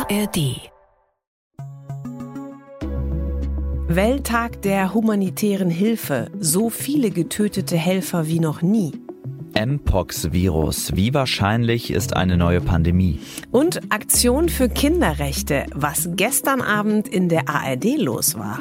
ARD. Welttag der humanitären Hilfe. So viele getötete Helfer wie noch nie. Mpox-Virus. Wie wahrscheinlich ist eine neue Pandemie? Und Aktion für Kinderrechte, was gestern Abend in der ARD los war.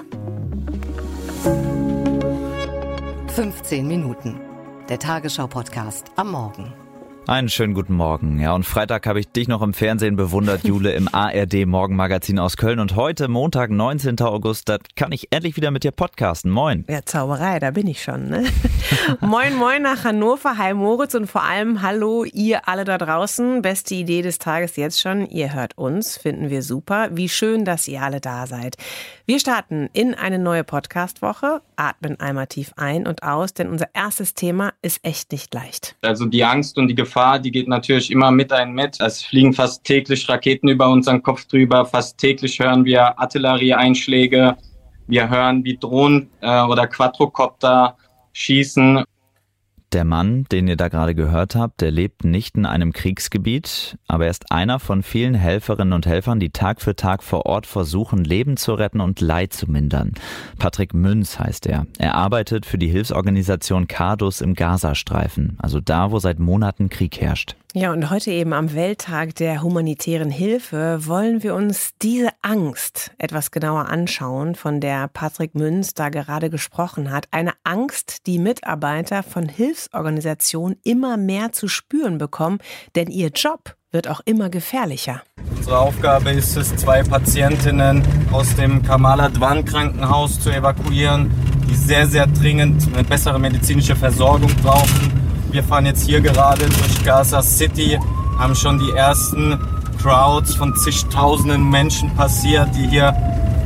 15 Minuten. Der Tagesschau-Podcast am Morgen. Einen schönen guten Morgen. Ja, und Freitag habe ich dich noch im Fernsehen bewundert, Jule, im ARD-Morgenmagazin aus Köln. Und heute, Montag, 19. August, da kann ich endlich wieder mit dir podcasten. Moin. Ja, Zauberei, da bin ich schon, ne? Moin, moin nach Hannover. Hi Moritz und vor allem hallo ihr alle da draußen. Beste Idee des Tages jetzt schon. Ihr hört uns, finden wir super. Wie schön, dass ihr alle da seid. Wir starten in eine neue Podcast-Woche, atmen einmal tief ein und aus, denn unser erstes Thema ist echt nicht leicht. Also die Angst und die Gefahr, die geht natürlich immer mit einem mit. Es fliegen fast täglich Raketen über unseren Kopf drüber, fast täglich hören wir Artillerieeinschläge, wir hören, wie Drohnen oder Quadrocopter schießen. Der Mann, den ihr da gerade gehört habt, der lebt nicht in einem Kriegsgebiet, aber er ist einer von vielen Helferinnen und Helfern, die Tag für Tag vor Ort versuchen, Leben zu retten und Leid zu mindern. Patrick Münz heißt er. Er arbeitet für die Hilfsorganisation CADUS im Gazastreifen, also da, wo seit Monaten Krieg herrscht. Ja, und heute eben am Welttag der humanitären Hilfe wollen wir uns diese Angst etwas genauer anschauen, von der Patrick Münz da gerade gesprochen hat. Eine Angst, die Mitarbeiter von Hilfsorganisationen immer mehr zu spüren bekommen, denn ihr Job wird auch immer gefährlicher. Unsere Aufgabe ist es, 2 Patientinnen aus dem Kamal Adwan Krankenhaus zu evakuieren, die sehr, sehr dringend eine bessere medizinische Versorgung brauchen. Wir fahren jetzt hier gerade durch Gaza City, haben schon die ersten Crowds von zigtausenden Menschen passiert, die hier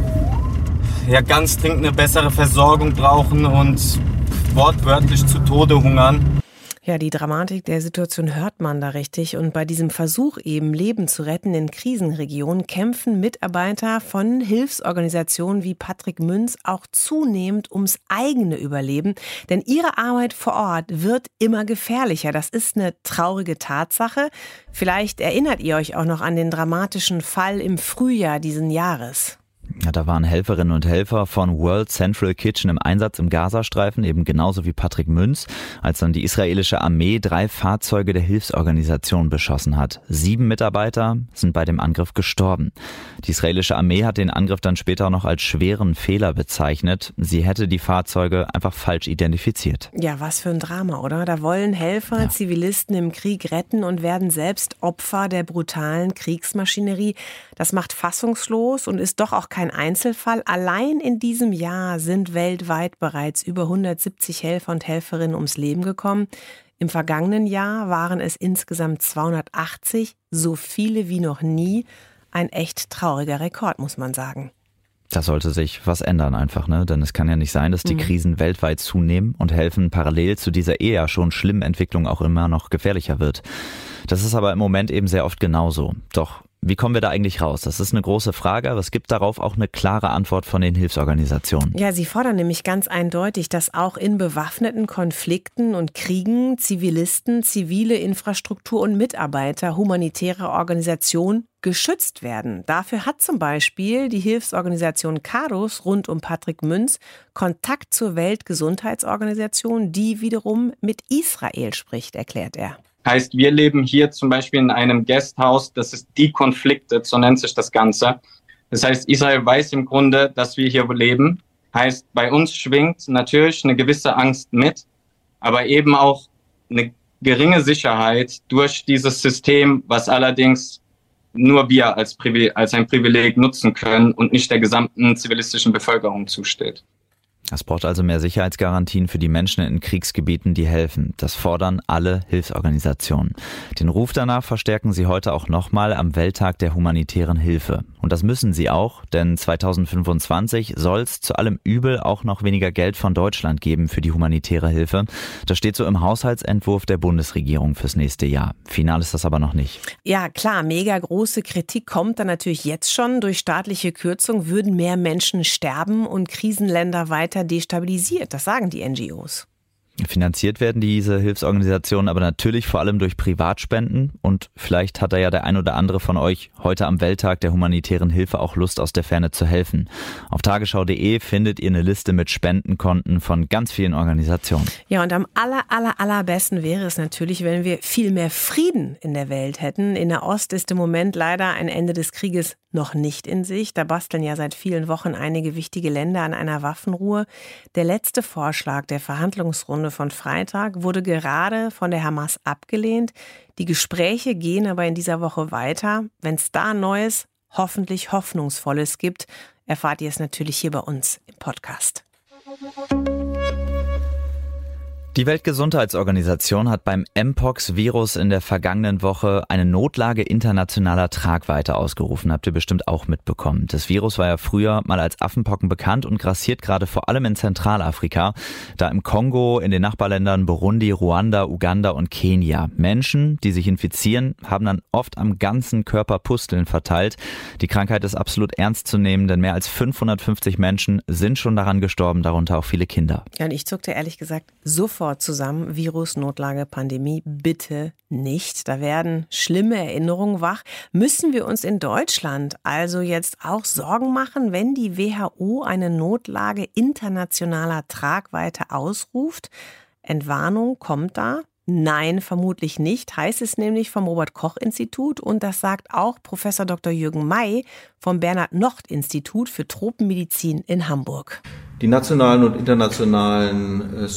ja ganz dringend eine bessere Versorgung brauchen und wortwörtlich zu Tode hungern. Ja, die Dramatik der Situation hört man da richtig. Und bei diesem Versuch eben Leben zu retten in Krisenregionen kämpfen Mitarbeiter von Hilfsorganisationen wie Patrick Münz auch zunehmend ums eigene Überleben. Denn ihre Arbeit vor Ort wird immer gefährlicher. Das ist eine traurige Tatsache. Vielleicht erinnert ihr euch auch noch an den dramatischen Fall im Frühjahr diesen Jahres. Ja, da waren Helferinnen und Helfer von World Central Kitchen im Einsatz im Gazastreifen, eben genauso wie Patrick Münz, als dann die israelische Armee 3 Fahrzeuge der Hilfsorganisation beschossen hat. 7 Mitarbeiter sind bei dem Angriff gestorben. Die israelische Armee hat den Angriff dann später noch als schweren Fehler bezeichnet. Sie hätte die Fahrzeuge einfach falsch identifiziert. Ja, was für ein Drama, oder? Da wollen Helfer Zivilisten im Krieg retten und werden selbst Opfer der brutalen Kriegsmaschinerie. Das macht fassungslos und ist doch auch kein Einzelfall. Allein in diesem Jahr sind weltweit bereits über 170 Helfer und Helferinnen ums Leben gekommen. Im vergangenen Jahr waren es insgesamt 280, so viele wie noch nie. Ein echt trauriger Rekord, muss man sagen. Da sollte sich was ändern einfach, ne? Denn es kann ja nicht sein, dass die Krisen weltweit zunehmen und helfen parallel zu dieser ja schon schlimmen Entwicklung auch immer noch gefährlicher wird. Das ist aber im Moment eben sehr oft genauso. Doch wie kommen wir da eigentlich raus? Das ist eine große Frage, aber es gibt darauf auch eine klare Antwort von den Hilfsorganisationen. Ja, sie fordern nämlich ganz eindeutig, dass auch in bewaffneten Konflikten und Kriegen Zivilisten, zivile Infrastruktur und Mitarbeiter humanitärer Organisationen geschützt werden. Dafür hat zum Beispiel die Hilfsorganisation CADUS rund um Patrick Münz Kontakt zur Weltgesundheitsorganisation, die wiederum mit Israel spricht, erklärt er. Heißt, wir leben hier zum Beispiel in einem Guesthouse, das ist Deconflicted, so nennt sich das Ganze. Das heißt, Israel weiß im Grunde, dass wir hier leben. Heißt, bei uns schwingt natürlich eine gewisse Angst mit, aber eben auch eine geringe Sicherheit durch dieses System, was allerdings nur wir als ein Privileg nutzen können und nicht der gesamten zivilistischen Bevölkerung zusteht. Es braucht also mehr Sicherheitsgarantien für die Menschen in Kriegsgebieten, die helfen. Das fordern alle Hilfsorganisationen. Den Ruf danach verstärken sie heute auch nochmal am Welttag der humanitären Hilfe. Und das müssen sie auch, denn 2025 soll es zu allem Übel auch noch weniger Geld von Deutschland geben für die humanitäre Hilfe. Das steht so im Haushaltsentwurf der Bundesregierung fürs nächste Jahr. Final ist das aber noch nicht. Ja klar, mega große Kritik kommt da natürlich jetzt schon. Durch staatliche Kürzung würden mehr Menschen sterben und Krisenländer weiter destabilisiert. Das sagen die NGOs. Finanziert werden diese Hilfsorganisationen aber natürlich vor allem durch Privatspenden und vielleicht hat da ja der ein oder andere von euch heute am Welttag der humanitären Hilfe auch Lust, aus der Ferne zu helfen. Auf tagesschau.de findet ihr eine Liste mit Spendenkonten von ganz vielen Organisationen. Ja, und am allerbesten wäre es natürlich, wenn wir viel mehr Frieden in der Welt hätten. In der Ost ist im Moment leider ein Ende des Krieges noch nicht in Sicht. Da basteln ja seit vielen Wochen einige wichtige Länder an einer Waffenruhe. Der letzte Vorschlag der Verhandlungsrunde von Freitag wurde gerade von der Hamas abgelehnt. Die Gespräche gehen aber in dieser Woche weiter. Wenn es da Neues, hoffentlich Hoffnungsvolles gibt, erfahrt ihr es natürlich hier bei uns im Podcast. Die Weltgesundheitsorganisation hat beim Mpox-Virus in der vergangenen Woche eine Notlage internationaler Tragweite ausgerufen. Habt ihr bestimmt auch mitbekommen. Das Virus war ja früher mal als Affenpocken bekannt und grassiert gerade vor allem in Zentralafrika. Da im Kongo, in den Nachbarländern Burundi, Ruanda, Uganda und Kenia. Menschen, die sich infizieren, haben dann oft am ganzen Körper Pusteln verteilt. Die Krankheit ist absolut ernst zu nehmen, denn mehr als 550 Menschen sind schon daran gestorben, darunter auch viele Kinder. Ja, und ich zuckte ehrlich gesagt sofort zusammen. Virus, Notlage, Pandemie, bitte nicht. Da werden schlimme Erinnerungen wach. Müssen wir uns in Deutschland also jetzt auch Sorgen machen, wenn die WHO eine Notlage internationaler Tragweite ausruft? Entwarnung kommt da? Nein, vermutlich nicht, heißt es nämlich vom Robert-Koch-Institut und das sagt auch Professor Dr. Jürgen May vom Bernhard-Nocht-Institut für Tropenmedizin in Hamburg. Die nationalen und internationalen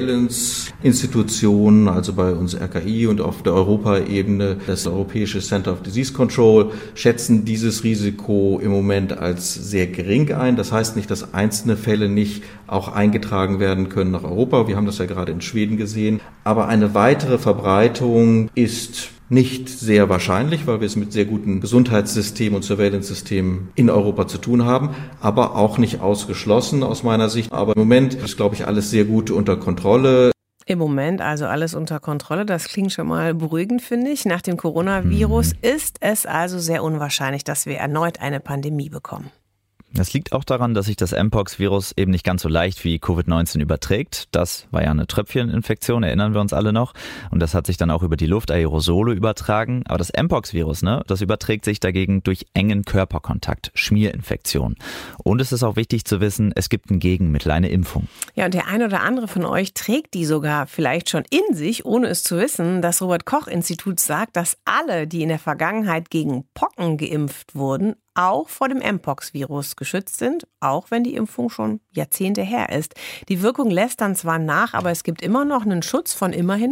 Surveillance-Institutionen, also bei uns RKI und auf der Europaebene das Europäische Center of Disease Control, schätzen dieses Risiko im Moment als sehr gering ein. Das heißt nicht, dass einzelne Fälle nicht auch eingetragen werden können nach Europa. Wir haben das ja gerade in Schweden gesehen. Aber eine weitere Verbreitung ist nicht sehr wahrscheinlich, weil wir es mit sehr guten Gesundheitssystemen und Surveillance-Systemen in Europa zu tun haben, aber auch nicht ausgeschlossen aus meiner Sicht. Aber im Moment ist, glaube ich, alles sehr gut unter Kontrolle. Im Moment also alles unter Kontrolle. Das klingt schon mal beruhigend, finde ich. Nach dem Coronavirus ist es also sehr unwahrscheinlich, dass wir erneut eine Pandemie bekommen. Das liegt auch daran, dass sich das Mpox-Virus eben nicht ganz so leicht wie Covid-19 überträgt. Das war ja eine Tröpfcheninfektion, erinnern wir uns alle noch. Und das hat sich dann auch über die Luft Aerosole übertragen. Aber das Mpox-Virus, das überträgt sich dagegen durch engen Körperkontakt, Schmierinfektion. Und es ist auch wichtig zu wissen, es gibt ein Gegenmittel, eine Impfung. Ja, und der ein oder andere von euch trägt die sogar vielleicht schon in sich, ohne es zu wissen. Das Robert-Koch-Institut sagt, dass alle, die in der Vergangenheit gegen Pocken geimpft wurden, auch vor dem Mpox-Virus geschützt sind, auch wenn die Impfung schon Jahrzehnte her ist. Die Wirkung lässt dann zwar nach, aber es gibt immer noch einen Schutz von immerhin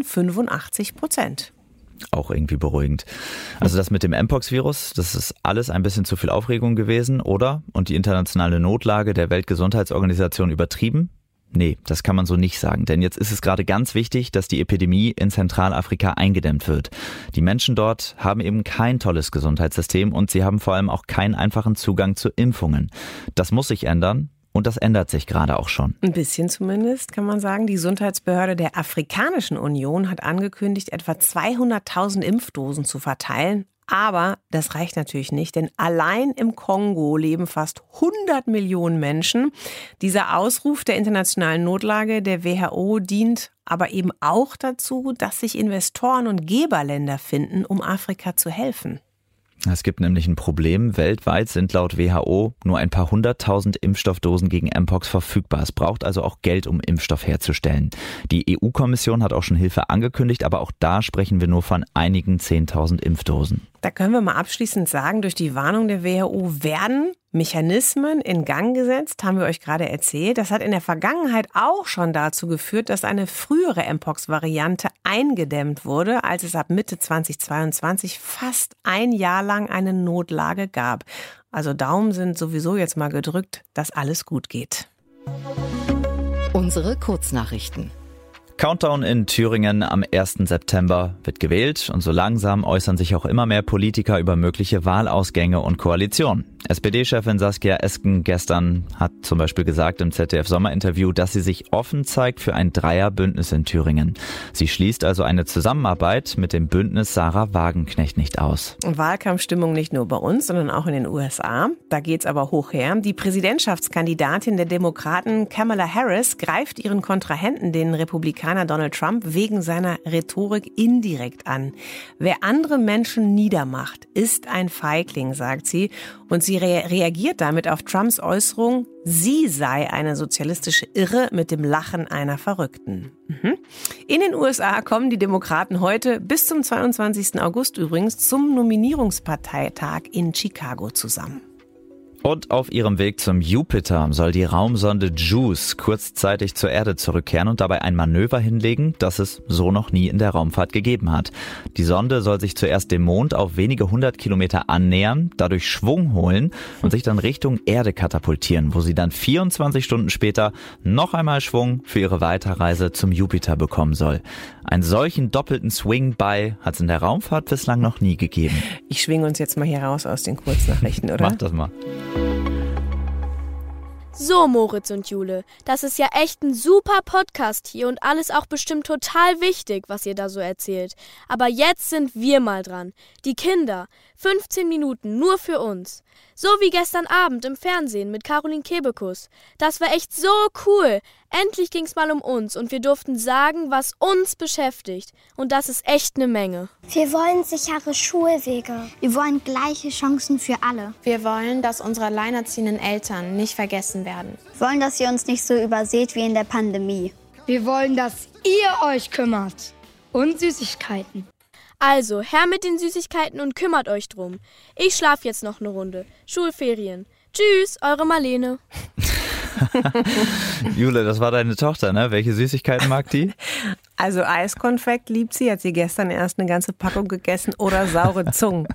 85%. Auch irgendwie beruhigend. Also das mit dem Mpox-Virus, das ist alles ein bisschen zu viel Aufregung gewesen, oder? Und die internationale Notlage der Weltgesundheitsorganisation übertrieben? Nee, das kann man so nicht sagen, denn jetzt ist es gerade ganz wichtig, dass die Epidemie in Zentralafrika eingedämmt wird. Die Menschen dort haben eben kein tolles Gesundheitssystem und sie haben vor allem auch keinen einfachen Zugang zu Impfungen. Das muss sich ändern. Und das ändert sich gerade auch schon. Ein bisschen zumindest, kann man sagen. Die Gesundheitsbehörde der Afrikanischen Union hat angekündigt, etwa 200.000 Impfdosen zu verteilen. Aber das reicht natürlich nicht, denn allein im Kongo leben fast 100 Millionen Menschen. Dieser Ausruf der internationalen Notlage der WHO dient aber eben auch dazu, dass sich Investoren und Geberländer finden, um Afrika zu helfen. Es gibt nämlich ein Problem. Weltweit sind laut WHO nur ein paar 100.000 Impfstoffdosen gegen Mpox verfügbar. Es braucht also auch Geld, um Impfstoff herzustellen. Die EU-Kommission hat auch schon Hilfe angekündigt, aber auch da sprechen wir nur von einigen 10.000 Impfdosen. Da können wir mal abschließend sagen, durch die Warnung der WHO werden Mechanismen in Gang gesetzt, haben wir euch gerade erzählt. Das hat in der Vergangenheit auch schon dazu geführt, dass eine frühere Mpox-Variante eingedämmt wurde, als es ab Mitte 2022 fast ein Jahr lang eine Notlage gab. Also Daumen sind sowieso jetzt mal gedrückt, dass alles gut geht. Unsere Kurznachrichten. Countdown in Thüringen am 1. September wird gewählt und so langsam äußern sich auch immer mehr Politiker über mögliche Wahlausgänge und Koalitionen. SPD-Chefin Saskia Esken gestern hat zum Beispiel gesagt im ZDF-Sommerinterview, dass sie sich offen zeigt für ein Dreierbündnis in Thüringen. Sie schließt also eine Zusammenarbeit mit dem Bündnis Sarah Wagenknecht nicht aus. Wahlkampfstimmung nicht nur bei uns, sondern auch in den USA. Da geht's aber hoch her. Die Präsidentschaftskandidatin der Demokraten Kamala Harris greift ihren Kontrahenten, den Republikanern, Republikaner Donald Trump wegen seiner Rhetorik indirekt an. Wer andere Menschen niedermacht, ist ein Feigling, sagt sie. Und sie reagiert damit auf Trumps Äußerung, sie sei eine sozialistische Irre mit dem Lachen einer Verrückten. In den USA kommen die Demokraten heute bis zum 22. August übrigens zum Nominierungsparteitag in Chicago zusammen. Und auf ihrem Weg zum Jupiter soll die Raumsonde JUICE kurzzeitig zur Erde zurückkehren und dabei ein Manöver hinlegen, das es so noch nie in der Raumfahrt gegeben hat. Die Sonde soll sich zuerst dem Mond auf wenige 100 Kilometer annähern, dadurch Schwung holen und sich dann Richtung Erde katapultieren, wo sie dann 24 Stunden später noch einmal Schwung für ihre Weiterreise zum Jupiter bekommen soll. Einen solchen doppelten Swing-by hat es in der Raumfahrt bislang noch nie gegeben. Ich schwinge uns jetzt mal hier raus aus den Kurznachrichten, oder? Mach das mal. So, Moritz und Jule, das ist ja echt ein super Podcast hier und alles auch bestimmt total wichtig, was ihr da so erzählt. Aber jetzt sind wir mal dran. Die Kinder. 15 Minuten nur für uns. So wie gestern Abend im Fernsehen mit Caroline Kebekus. Das war echt so cool. Endlich ging's mal um uns und wir durften sagen, was uns beschäftigt. Und das ist echt eine Menge. Wir wollen sichere Schulwege. Wir wollen gleiche Chancen für alle. Wir wollen, dass unsere alleinerziehenden Eltern nicht vergessen werden. Wir wollen, dass ihr uns nicht so überseht wie in der Pandemie. Wir wollen, dass ihr euch kümmert. Und Süßigkeiten. Also, her mit den Süßigkeiten und kümmert euch drum. Ich schlaf jetzt noch eine Runde. Schulferien. Tschüss, eure Marlene. Jule, das war deine Tochter, ne? Welche Süßigkeiten mag die? Also Eiskonfekt liebt sie, hat sie gestern erst eine ganze Packung gegessen oder saure Zungen.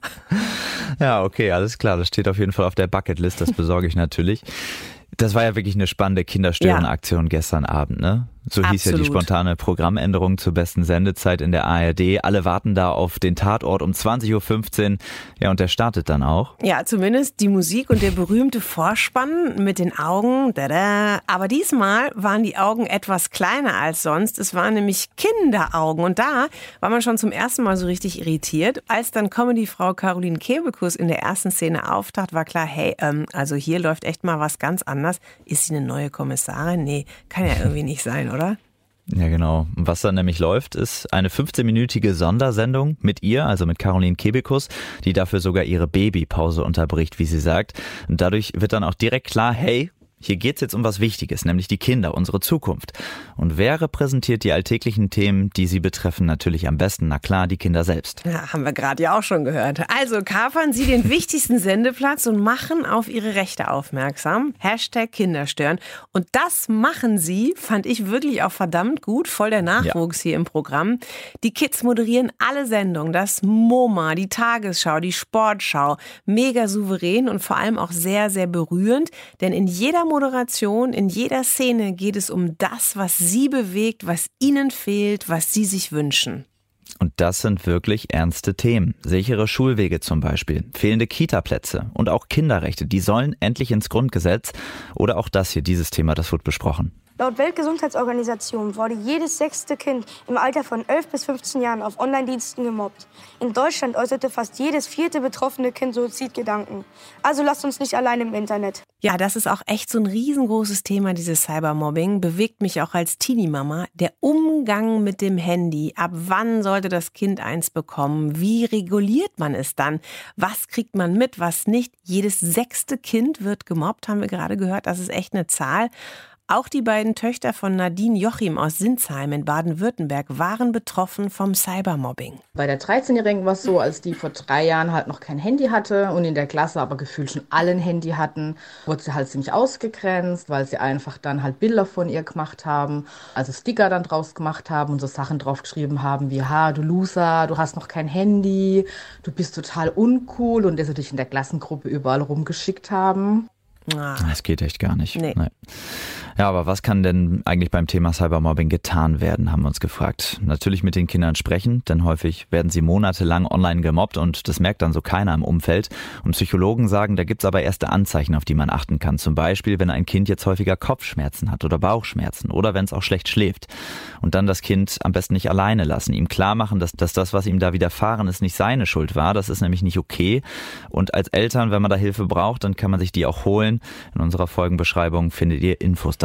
Ja, okay, alles klar. Das steht auf jeden Fall auf der Bucketlist, das besorge ich natürlich. Das war ja wirklich eine spannende Kinderstörenaktion gestern Abend, ne? So hieß ja die spontane Programmänderung zur besten Sendezeit in der ARD. Alle warten da auf den Tatort um 20.15 Uhr. Ja, und der startet dann auch. Ja, zumindest die Musik und der berühmte Vorspann mit den Augen. Tada. Aber diesmal waren die Augen etwas kleiner als sonst. Es waren nämlich Kinderaugen. Und da war man schon zum ersten Mal so richtig irritiert. Als dann Comedy-Frau Caroline Kebekus in der ersten Szene auftaucht, war klar, hey, also hier läuft echt mal was ganz anderes. Ist sie eine neue Kommissarin? Nee, kann ja irgendwie nicht sein, oder? Ja, genau. Und was dann nämlich läuft, ist eine 15-minütige Sondersendung mit ihr, also mit Caroline Kebekus, die dafür sogar ihre Babypause unterbricht, wie sie sagt. Und dadurch wird dann auch direkt klar, hey, hier geht's jetzt um was Wichtiges, nämlich die Kinder, unsere Zukunft. Und wer repräsentiert die alltäglichen Themen, die sie betreffen, natürlich am besten? Na klar, die Kinder selbst. Ja, haben wir gerade ja auch schon gehört. Also kapern sie den wichtigsten Sendeplatz und machen auf ihre Rechte aufmerksam. #Kinderstören. Und das machen sie, fand ich wirklich auch verdammt gut. Voll der Nachwuchs hier im Programm. Die Kids moderieren alle Sendungen. Das MoMA, die Tagesschau, die Sportschau. Mega souverän und vor allem auch sehr, sehr berührend. Denn in jeder Moderation, in jeder Szene geht es um das, was sie bewegt, was ihnen fehlt, was sie sich wünschen. Und das sind wirklich ernste Themen. Sichere Schulwege zum Beispiel, fehlende Kita-Plätze und auch Kinderrechte, die sollen endlich ins Grundgesetz. Oder auch das hier, dieses Thema, das wird besprochen. Laut Weltgesundheitsorganisation wurde jedes 6. Kind im Alter von 11 bis 15 Jahren auf Online-Diensten gemobbt. In Deutschland äußerte fast jedes 4. betroffene Kind Suizidgedanken. Also lasst uns nicht allein im Internet. Ja, das ist auch echt so ein riesengroßes Thema, dieses Cybermobbing. Bewegt mich auch als Teenie-Mama. Der Umgang mit dem Handy. Ab wann sollte das Kind eins bekommen? Wie reguliert man es dann? Was kriegt man mit, was nicht? Jedes 6. Kind wird gemobbt, haben wir gerade gehört. Das ist echt eine Zahl. Auch die beiden Töchter von Nadine Jochim aus Sinsheim in Baden-Württemberg waren betroffen vom Cybermobbing. Bei der 13-Jährigen war es so, als die vor 3 Jahren halt noch kein Handy hatte und in der Klasse aber gefühlt schon alle ein Handy hatten, wurde sie halt ziemlich ausgegrenzt, weil sie einfach dann halt Bilder von ihr gemacht haben, also Sticker dann draus gemacht haben und so Sachen drauf geschrieben haben wie, ha, du Loser, du hast noch kein Handy, du bist total uncool und das natürlich in der Klassengruppe überall rumgeschickt haben. Das geht echt gar nicht. Nee. Ja, aber was kann denn eigentlich beim Thema Cybermobbing getan werden, haben wir uns gefragt. Natürlich mit den Kindern sprechen, denn häufig werden sie monatelang online gemobbt und das merkt dann so keiner im Umfeld. Und Psychologen sagen, da gibt's aber erste Anzeichen, auf die man achten kann. Zum Beispiel, wenn ein Kind jetzt häufiger Kopfschmerzen hat oder Bauchschmerzen oder wenn es auch schlecht schläft. Und dann das Kind am besten nicht alleine lassen, ihm klar machen, dass das, was ihm da widerfahren ist, nicht seine Schuld war. Das ist nämlich nicht okay. Und als Eltern, wenn man da Hilfe braucht, dann kann man sich die auch holen. In unserer Folgenbeschreibung findet ihr Infos dazu.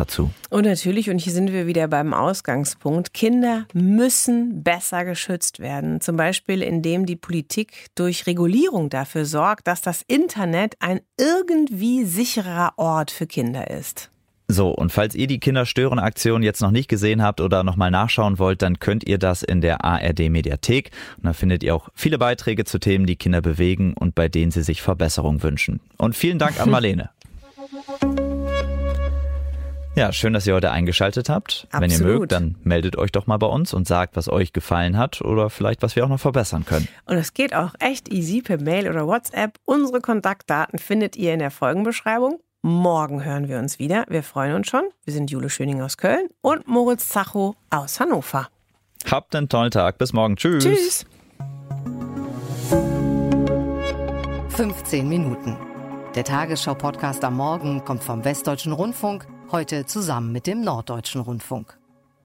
dazu. Und natürlich, und hier sind wir wieder beim Ausgangspunkt, Kinder müssen besser geschützt werden. Zum Beispiel, indem die Politik durch Regulierung dafür sorgt, dass das Internet ein irgendwie sicherer Ort für Kinder ist. So, und falls ihr die Kinderstören-Aktion jetzt noch nicht gesehen habt oder nochmal nachschauen wollt, dann könnt ihr das in der ARD-Mediathek. Und da findet ihr auch viele Beiträge zu Themen, die Kinder bewegen und bei denen sie sich Verbesserung wünschen. Und vielen Dank an Marlene. Ja, schön, dass ihr heute eingeschaltet habt. Absolut. Wenn ihr mögt, dann meldet euch doch mal bei uns und sagt, was euch gefallen hat oder vielleicht, was wir auch noch verbessern können. Und es geht auch echt easy per Mail oder WhatsApp. Unsere Kontaktdaten findet ihr in der Folgenbeschreibung. Morgen hören wir uns wieder. Wir freuen uns schon. Wir sind Jule Schöning aus Köln und Moritz Zacho aus Hannover. Habt einen tollen Tag. Bis morgen. Tschüss. Tschüss. 15 Minuten. Der Tagesschau-Podcast am Morgen kommt vom Westdeutschen Rundfunk, heute zusammen mit dem Norddeutschen Rundfunk.